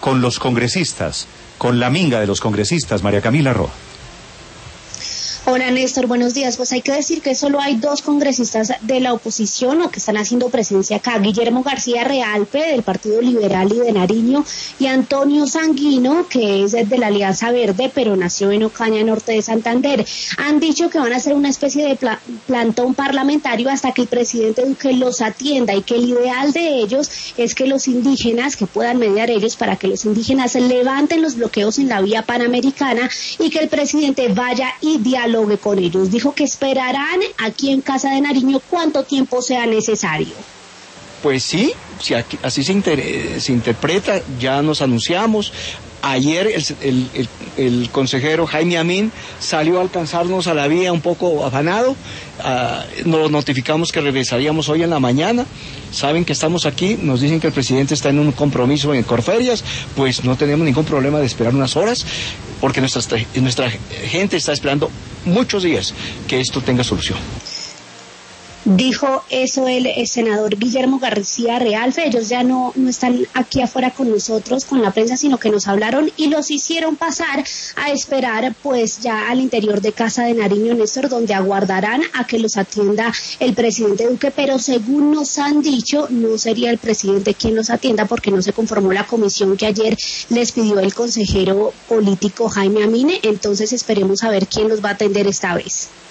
con los congresistas, con la minga de los congresistas, María Camila Roa. Hola Néstor, buenos días. Pues hay que decir que solo hay dos congresistas de la oposición o que están haciendo presencia acá, Guillermo García Realpe del Partido Liberal y de Nariño y Antonio Sanguino, que es de la Alianza Verde, pero nació en Ocaña, norte de Santander. Han dicho que van a hacer una especie de plantón parlamentario hasta que el presidente Duque los atienda y que el ideal de ellos es que los indígenas, que puedan mediar ellos para que los indígenas levanten los bloqueos en la vía panamericana y que el presidente vaya y dialogue con ellos. Dijo que esperarán aquí en Casa de Nariño cuánto tiempo sea necesario. Pues sí, si así se interpreta, ya nos anunciamos. Ayer el consejero Jaime Amin salió a alcanzarnos a la vía un poco afanado. Nos notificamos que regresaríamos hoy en la mañana. Saben que estamos aquí, nos dicen que el presidente está en un compromiso en Corferias, pues no tenemos ningún problema de esperar unas horas, porque nuestra gente está esperando muchos días que esto tenga solución. Dijo eso el senador Guillermo García Realpe. Ellos ya no están aquí afuera con nosotros, con la prensa, sino que nos hablaron y los hicieron pasar a esperar pues ya al interior de Casa de Nariño, Néstor, donde aguardarán a que los atienda el presidente Duque, pero según nos han dicho, no sería el presidente quien los atienda porque no se conformó la comisión que ayer les pidió el consejero político Jaime Amine. Entonces esperemos a ver quién los va a atender esta vez.